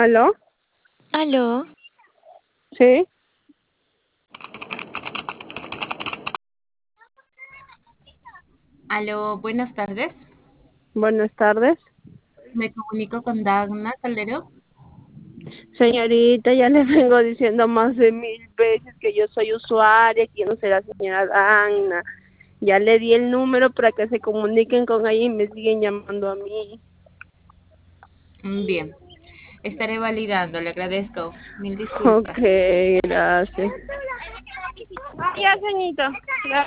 ¿Aló? Aló, Sí, Aló, buenas tardes. buenas tardes. Me comunico con Dagna Caldero. Señorita, ya le vengo diciendo más de 1000 veces que yo soy usuaria, que yo no soy la señora Dagna. Ya le di el número para que se comuniquen con ella y me siguen llamando a mí. Bien, estaré validando, le agradezco. Mil Ok, disculpas. gracias. Ya, señorita.